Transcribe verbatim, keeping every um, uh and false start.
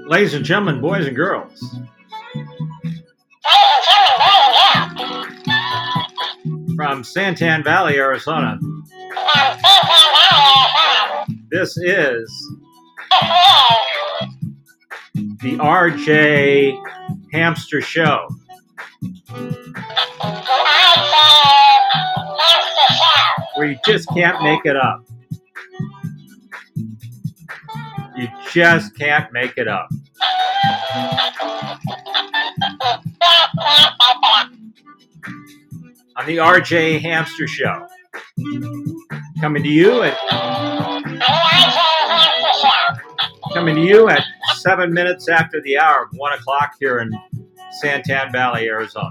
Ladies and gentlemen, boys and girls, from Santan Valley, Arizona, this is the R J Hamster Show. Where you just can't make it up. You just can't make it up. On the R J Hamster Show. Coming to you at coming to you at seven minutes after the hour of one o'clock here in Santan Valley, Arizona.